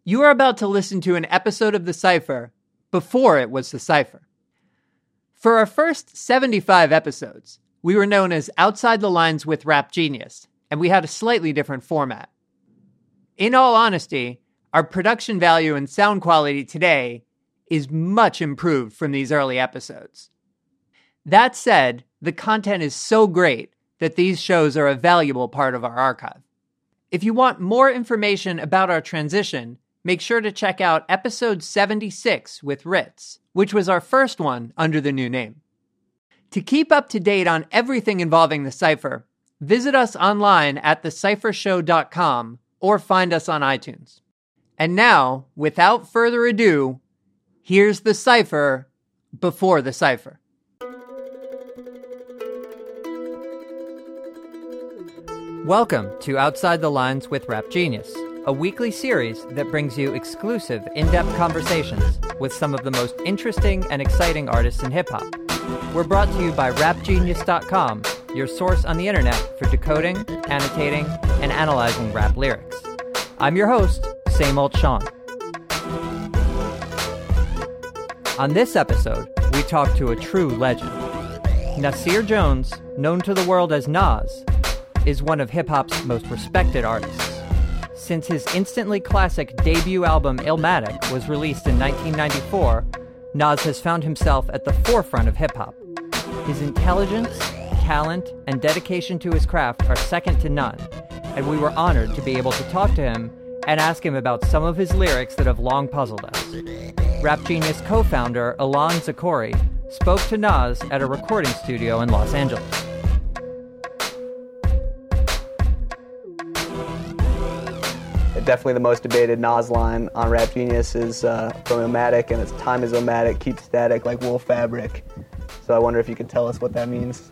You are about to listen to an episode of The Cypher before it was The Cypher. For our first 75 episodes, we were known as Outside the Lines with Rap Genius, and we had a slightly different format. In all honesty, our production value and sound quality today is much improved from these early episodes. That said, the content is so great that these shows are a valuable part of our archive. If you want more information about our transition, make sure to check out episode 76 with Ritz, which was our first one under the new name. To keep up to date on everything involving The Cypher, visit us online at thecyphershow.com or find us on iTunes. And now, without further ado, here's The Cypher before The Cypher. Welcome to Outside the Lines with Rap Genius, a weekly series that brings you exclusive, in-depth conversations with some of the most interesting and exciting artists in hip-hop. We're brought to you by RapGenius.com, your source on the internet for decoding, annotating, and analyzing rap lyrics. I'm your host, Same Old Sean. On this episode, we talk to a true legend. Nasir Jones, known to the world as Nas, is one of hip-hop's most respected artists. Since his instantly classic debut album Illmatic was released in 1994, Nas has found himself at the forefront of hip-hop. His intelligence, talent, and dedication to his craft are second to none, and we were honored to be able to talk to him and ask him about some of his lyrics that have long puzzled us. Rap Genius co-founder Ilan Zakori spoke to Nas at a recording studio in Los Angeles. Definitely the most debated Nas line on Rap Genius is from Illmatic, and it's "Time is Illmatic, keep static like wool fabric." So I wonder if you could tell us what that means.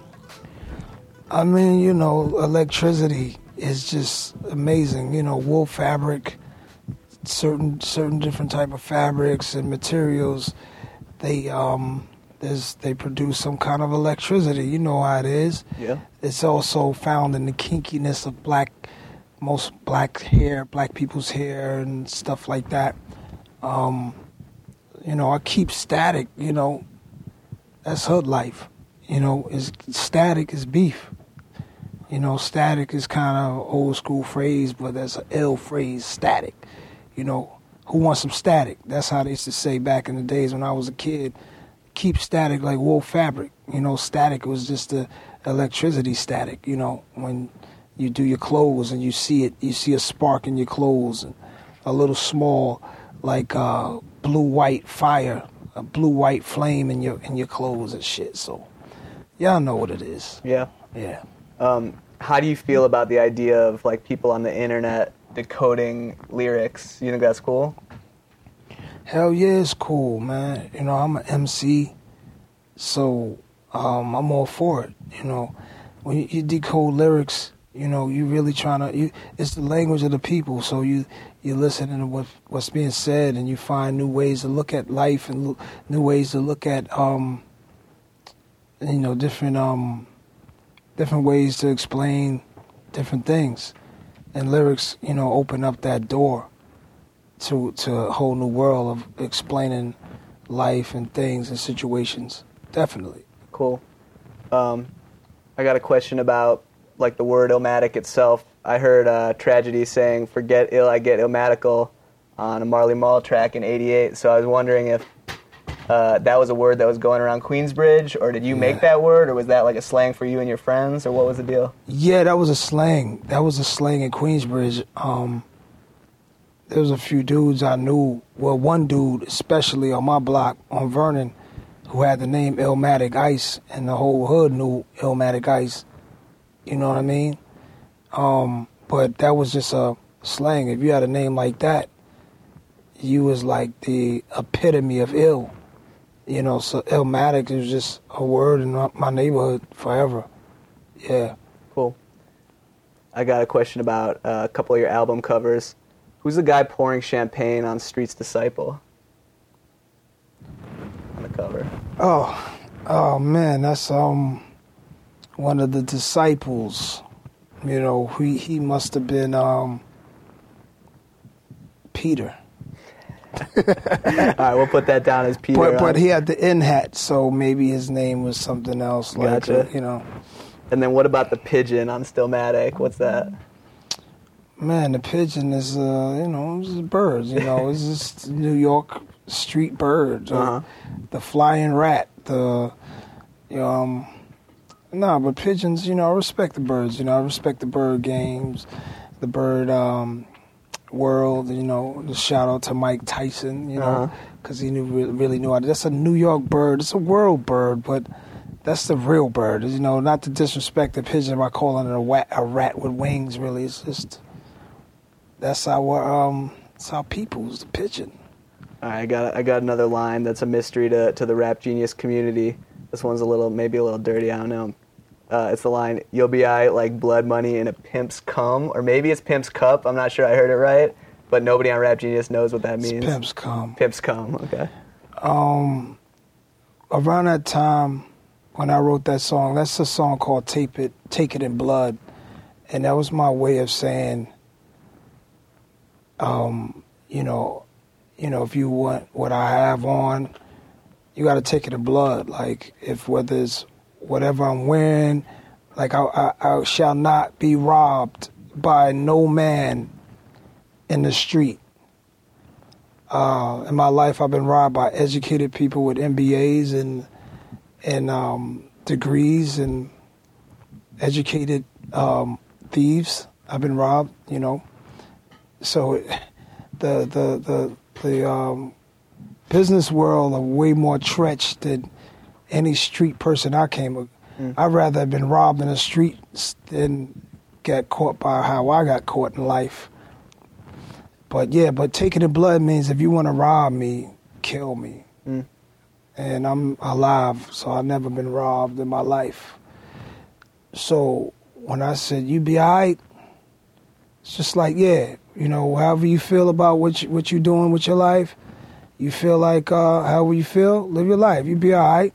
I mean, electricity is just amazing. Wool fabric, certain different type of fabrics and materials, they produce some kind of electricity. You know how it is. Yeah. It's also found in the kinkiness of most black people's hair and stuff like that. I keep static, that's hood life. Static is beef. Static is kind of an old school phrase, but that's an ill phrase, static. Who wants some static? That's how they used to say back in the days when I was a kid. Keep static like wool fabric. Static was just the electricity static, when you do your clothes and you see a spark in your clothes and a little small, like blue-white fire, a blue-white flame in your clothes and shit. So, y'all know what it is. Yeah. Yeah. How do you feel about the idea of like people on the internet decoding lyrics? You think that's cool? Hell yeah, it's cool, man. I'm an MC, so I'm all for it. When you decode lyrics, you really trying to. It's the language of the people, so you listen to what's being said, and you find new ways to look at life and new ways to look at different ways to explain different things, and lyrics, open up that door to a whole new world of explaining life and things and situations. Definitely. Cool. I got a question about like the word Illmatic itself. I heard Tragedy saying "Forget ill, I get Illmatical" on a Marley Marl track in '88. So I was wondering if that was a word that was going around Queensbridge, or did you make that word, or was that like a slang for you and your friends, or what was the deal? Yeah, that was a slang. That was a slang in Queensbridge. There was a few dudes I knew. Well, one dude, especially on my block on Vernon, who had the name Illmatic Ice, and the whole hood knew Illmatic Ice. You know what I mean? But that was just a slang. If you had a name like that, you was like the epitome of ill. So Illmatic is just a word in my neighborhood forever. Yeah. Cool. I got a question about a couple of your album covers. Who's the guy pouring champagne on Street's Disciple? On the cover. Oh man, that's one of the disciples. He must have been Peter. All right, we'll put that down as Peter. But he had the N hat, so maybe his name was something else. Gotcha. Like, you know. And then what about the pigeon on Stillmatic? What's that? Man, the pigeon is, it's just birds. It's just New York street birds. Uh-huh. The flying rat. But pigeons. I respect the birds. I respect the bird games, the bird world. The shout out to Mike Tyson. Because he really knew how to. That's a New York bird. It's a world bird, but that's the real bird. Not to disrespect the pigeon by calling it a rat with wings. Really, it's just. That's our people's the pigeon. All right, I got another line that's a mystery to the Rap Genius community. This one's maybe a little dirty. I don't know. It's the line, "You'll be aight like blood money in a pimp's cum," or maybe it's pimp's cup. I'm not sure I heard it right, but nobody on Rap Genius knows what that means. It's pimp's cum. Pimp's cum. Okay. Around that time when I wrote that song, that's a song called "Take It in Blood," and that was my way of saying. If you want what I have on, you got to take it in blood. Like, whether it's whatever I'm wearing, like I shall not be robbed by no man in the street. In my life, I've been robbed by educated people with MBAs and degrees and educated thieves. I've been robbed, So the business world are way more treacherous than any street person I came with. I'd rather have been robbed in the street than get caught by how I got caught in life. But taking the blood means if you want to rob me, kill me. And I'm alive, so I've never been robbed in my life. So when I said, "You be all right," it's just like, however you feel about what you're doing with your life, you feel like however you feel, live your life. You be all right.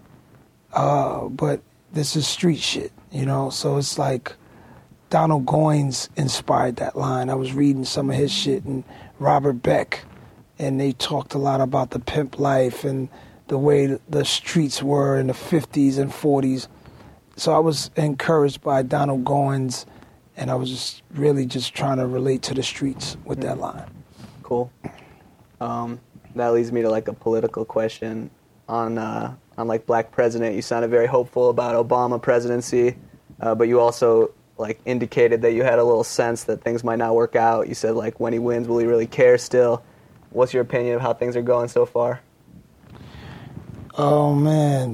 But this is street shit, So it's like Donald Goines inspired that line. I was reading some of his shit and Robert Beck, and they talked a lot about the pimp life and the way the streets were in the 50s and 40s. So I was encouraged by Donald Goines. And I was just really trying to relate to the streets with that line. Cool. That leads me to a political question on Black President. You sounded very hopeful about Obama presidency, but you also indicated that you had a little sense that things might not work out. You said when he wins, will he really care still? What's your opinion of how things are going so far? Oh man,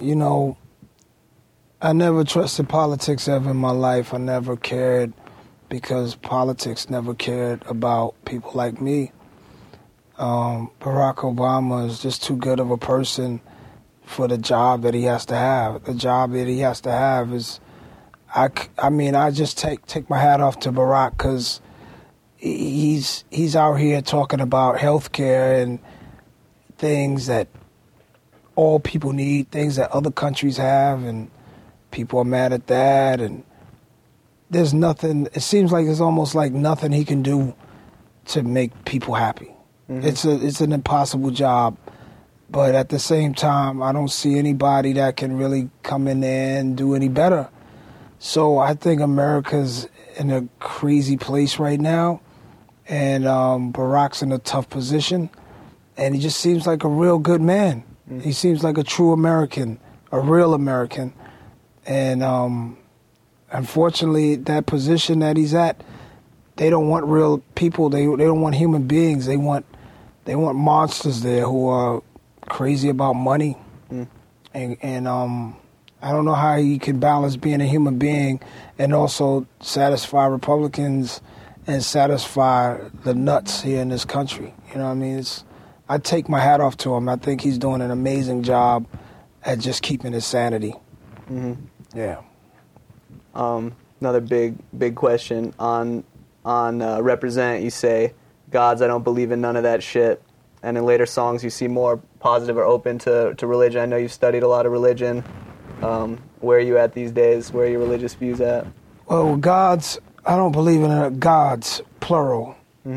I never trusted politics ever in my life. I never cared. Because politics never cared about people like me. Barack Obama is just too good of a person for the job that he has to have. The job that he has to have is, I just take my hat off to Barack because he's out here talking about healthcare and things that all people need, things that other countries have, and people are mad at that, and there's nothing, it seems like there's almost like nothing he can do to make people happy. It's an impossible job. But at the same time, I don't see anybody that can really come in there and do any better. So I think America's in a crazy place right now. And Barack's in a tough position. And he just seems like a real good man. He seems like a true American, a real American. And unfortunately, that position that he's at, they don't want real people. They don't want human beings. They want monsters there who are crazy about money. And I don't know how he can balance being a human being and also satisfy Republicans and satisfy the nuts here in this country. You know what I mean? I take my hat off to him. I think he's doing an amazing job at just keeping his sanity. Yeah. Another big question on Represent. You say, "Gods, I don't believe in none of that shit." And in later songs, you seem more positive or open to religion. I know you've studied a lot of religion. Where are you at these days? Where are your religious views at? Well, gods, I don't believe in gods, plural.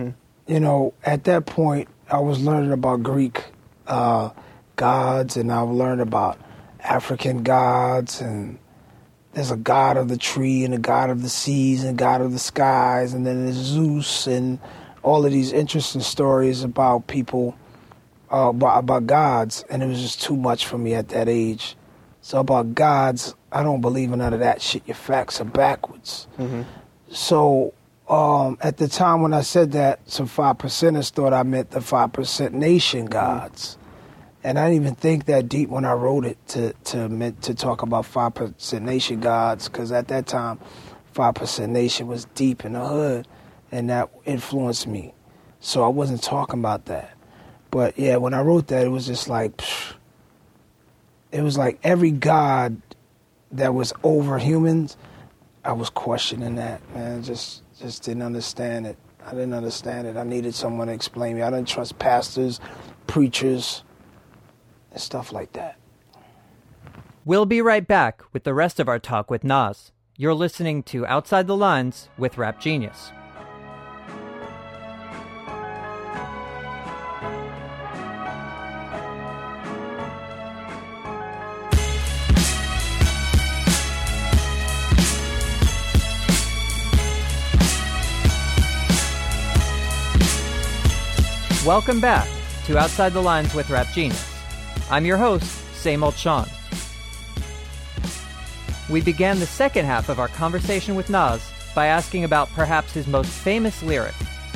at that point, I was learning about Greek gods, and I learned about African gods, and there's a god of the tree, and a god of the seas, and a god of the skies, and then there's Zeus, and all of these interesting stories about people, about gods, and it was just too much for me at that age. So about gods, I don't believe in none of that shit. Your facts are backwards. Mm-hmm. So at the time when I said that, some 5%ers thought I meant the 5% Nation gods. And I didn't even think that deep when I wrote it to talk about 5% Nation gods, because at that time, 5% Nation was deep in the hood, and that influenced me. So I wasn't talking about that. But yeah, when I wrote that, it was just like, it was like every god that was over humans, I was questioning that, man. Just didn't understand it. I didn't understand it. I needed someone to explain me. I didn't trust pastors, preachers, and stuff like that. We'll be right back with the rest of our talk with Nas. You're listening to Outside the Lines with Rap Genius. Welcome back to Outside the Lines with Rap Genius. I'm your host, Same Old Sean. We began the second half of our conversation with Nas by asking about perhaps his most famous lyric.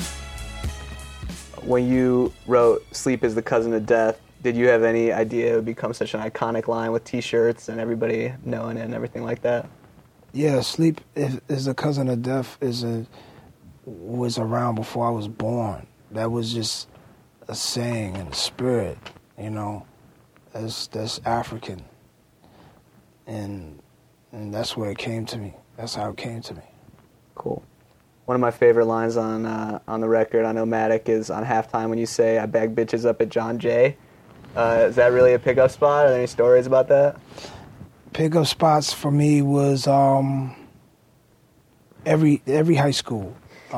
When you wrote "Sleep is the cousin of death," did you have any idea it would become such an iconic line with T-shirts and everybody knowing it and everything like that? Yeah, sleep is the cousin of death was around before I was born. That was just a saying in the spirit, that's African, and that's where it came to me. That's how it came to me. Cool. One of my favorite lines on the record on Illmatic is on halftime when you say, "I bag bitches up at John Jay." Is that really a pickup spot? Are there any stories about that? Pickup spots for me was every high school.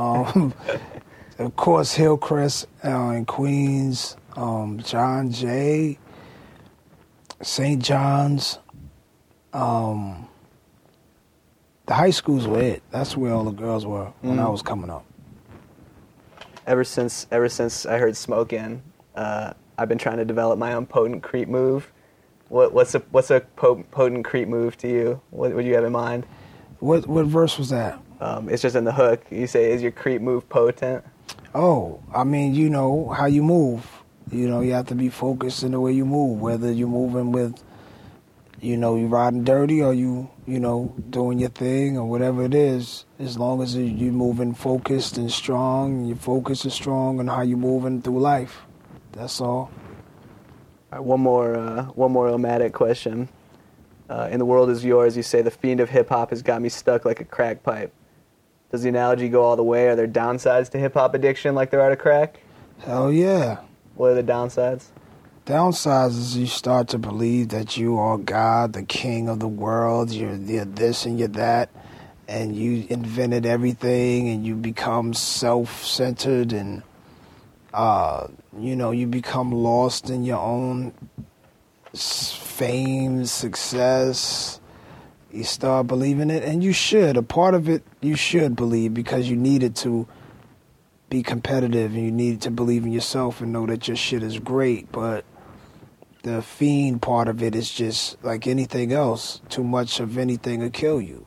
Of course, Hillcrest in Queens, John Jay, St. John's. The high schools were it. That's where all the girls were when I was coming up. Ever since I heard Smokin', I've been trying to develop my own potent creep move. What's a potent creep move to you? What do you have in mind? What verse was that? It's just in the hook. You say, "Is your creep move potent?" Oh, I mean, how you move. You have to be focused in the way you move, whether you're moving with, you riding dirty or you doing your thing or whatever it is. As long as you're moving focused and strong, your focus is strong on how you're moving through life. That's all. All right, one more Illmatic question. In the world is yours, you say, "The fiend of hip-hop has got me stuck like a crack pipe." Does the analogy go all the way? Are there downsides to hip-hop addiction like there are to crack? Hell yeah. What are the downsides? Downsides is you start to believe that you are God, the king of the world, you're this and you're that, and you invented everything, and you become self-centered, and you become lost in your own fame, success. You start believing it, and you should. A part of it you should believe, because you needed to be competitive and you needed to believe in yourself and know that your shit is great. But the fiend part of it is just like anything else. Too much of anything will kill you.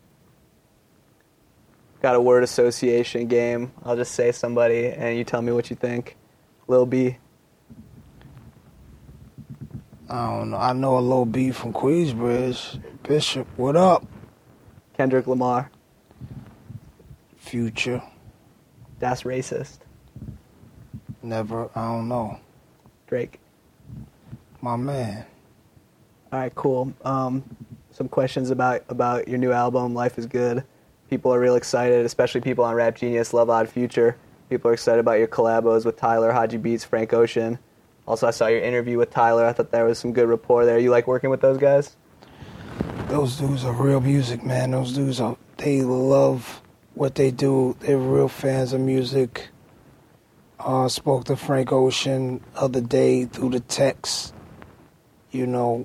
Got a word association game. I'll just say somebody and you tell me what you think. Lil B. I don't know. I know a Lil B from Queensbridge. Bishop, what up? Kendrick Lamar. Future. That's racist. Never. I don't know. Drake. My man. All right, cool. Some questions about your new album, Life is Good. People are real excited, especially people on Rap Genius, love Odd Future. People are excited about your collabos with Tyler, Haji Beats, Frank Ocean. Also, I saw your interview with Tyler. I thought there was some good rapport there. You like working with those guys? Those dudes are real music, man. Those dudes they love what they do. They're real fans of music. Spoke to Frank Ocean other day through the text. You know,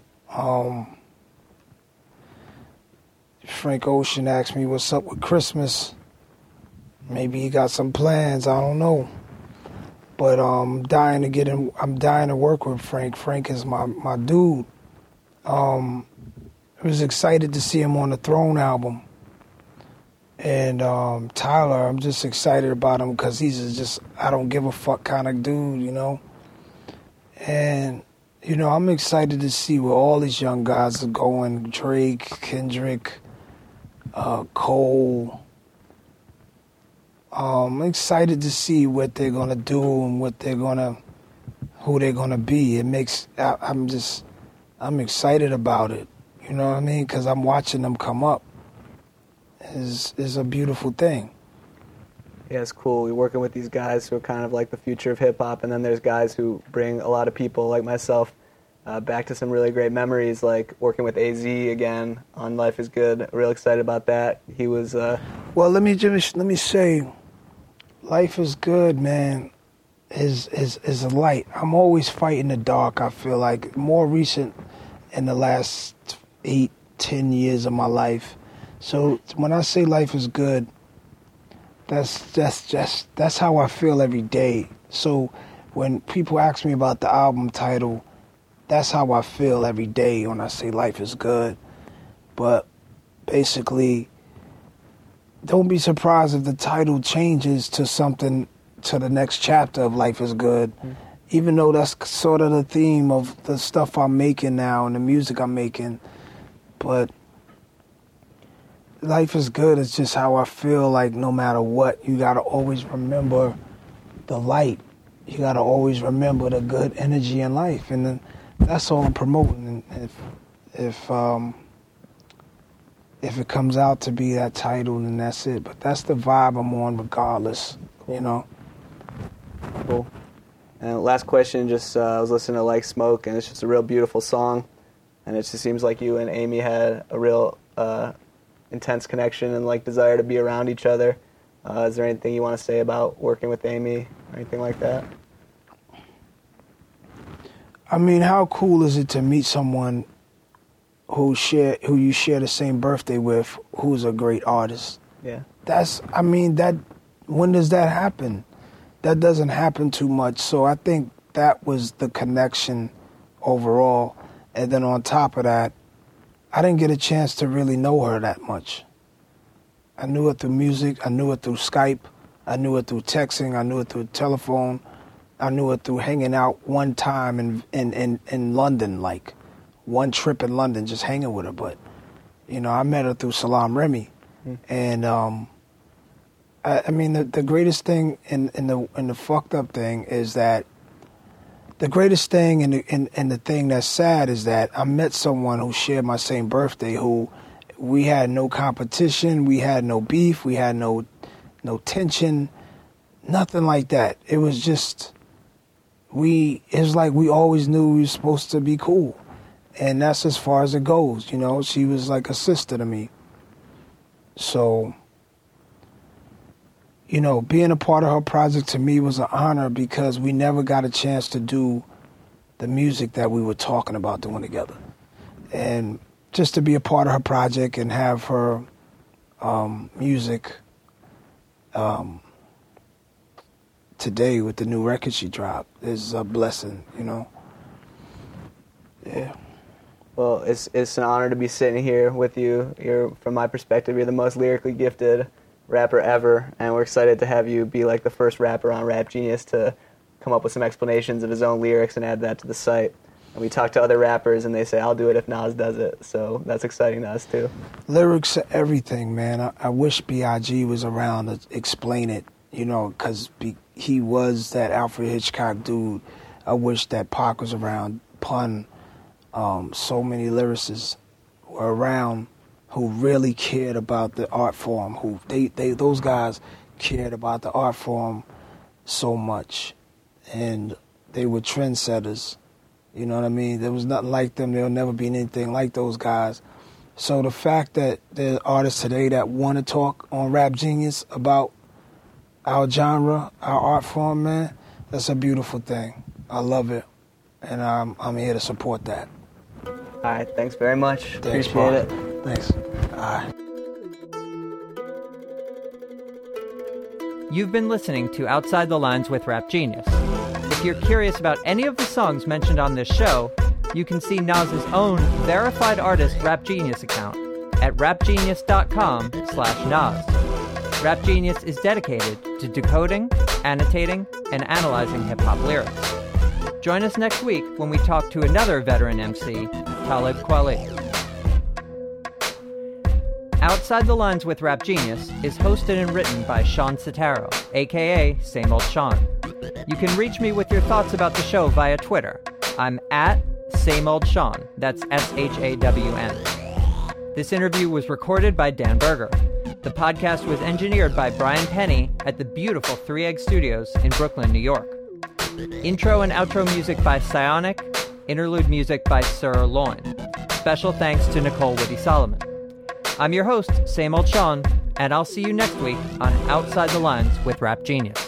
Frank Ocean asked me what's up with Christmas. Maybe he got some plans, I don't know. But I'm dying to work with Frank. Frank is my dude. I was excited to see him on the Throne album. And Tyler, I'm just excited about him because he's just I don't give a fuck kind of dude, you know. And, you know, I'm excited to see where all these young guys are going. Drake, Kendrick, Cole. I'm excited to see what they're gonna do and who they're gonna be. I'm excited about it. You know what I mean? Because I'm watching them come up. Is a beautiful thing. Yeah, it's cool. We're working with these guys who are kind of like the future of hip-hop, and then there's guys who bring a lot of people like myself back to some really great memories, like working with AZ again on Life is Good. Real excited about that. He was... Well, let me say, Life is Good, man, is a light. I'm always fighting the dark, I feel like. More recent in the last 8-10 years of my life. So when I say Life is Good, that's how I feel every day. So when people ask me about the album title, that's how I feel every day when I say Life is Good. But basically, don't be surprised if the title changes to something to the next chapter of Life is Good. Mm-hmm. Even though that's sort of the theme of the stuff I'm making now and the music I'm making. But Life is Good is just how I feel like no matter what, you got to always remember the light. You got to always remember the good energy in life. And then that's all I'm promoting. And if it comes out to be that title, then that's it. But that's the vibe I'm on regardless, cool. You know? Cool. And last question, just I was listening to Like Smoke, and it's just a real beautiful song. And it just seems like you and Amy had a real... intense connection and like desire to be around each other. Is there anything you want to say about working with Amy or anything like that? I mean, how cool is it to meet someone who you share the same birthday with, who's a great artist? Yeah. When does that happen? That doesn't happen too much. So I think that was the connection overall. And then on top of that, I didn't get a chance to really know her that much. I knew her through music. I knew her through Skype. I knew her through texting. I knew her through telephone. I knew her through hanging out one time in London, like one trip in London, just hanging with her. But, you know, I met her through Salam Remy. And, I mean, the greatest thing in the fucked up thing is that the greatest thing and the thing that's sad is that I met someone who shared my same birthday, who we had no competition, we had no beef, we had no tension, nothing like that. It was just, it was like we always knew we were supposed to be cool. And that's as far as it goes, you know. She was like a sister to me. So, you know, being a part of her project to me was an honor because we never got a chance to do the music that we were talking about doing together. And just to be a part of her project and have her music today with the new record she dropped is a blessing, you know. Yeah. Well, it's an honor to be sitting here with you. From my perspective, you're the most lyrically gifted rapper ever, and we're excited to have you be like the first rapper on Rap Genius to come up with some explanations of his own lyrics and add that to the site. And we talk to other rappers, and they say, I'll do it if Nas does it. So that's exciting to us, too. Lyrics are everything, man. I wish B.I.G. was around to explain it, you know, because he was that Alfred Hitchcock dude. I wish that Pac was around. Pun. So many lyricists were around who really cared about the art form, who those guys cared about the art form so much. And they were trendsetters. You know what I mean? There was nothing like them. There'll never be anything like those guys. So the fact that there's artists today that want to talk on Rap Genius about our genre, our art form, man, That's a beautiful thing. I love it, and I'm here to support that. All right, thanks very much. Thanks, Appreciate it. Thanks. All right. You've been listening to Outside the Lines with Rap Genius. If you're curious about any of the songs mentioned on this show, you can see Nas's own verified artist Rap Genius account at rapgenius.com/Nas. Rap Genius is dedicated to decoding, annotating, and analyzing hip-hop lyrics. Join us next week when we talk to another veteran MC, Talib Kweli. Outside the Lines with Rap Genius is hosted and written by Sean Sotaro, aka Same Old Sean. You can reach me with your thoughts about the show via Twitter. I'm at Same Old Sean. That's SHAWN. This interview was recorded by Dan Berger. The podcast was engineered by Brian Penny at the beautiful 3 Egg Studios in Brooklyn, New York. Intro and outro music by Psionic. Interlude music by Sir Loin. Special thanks to Nicole Whitty-Solomon. I'm your host, Same Old Sean, and I'll see you next week on Outside the Lines with Rap Genius.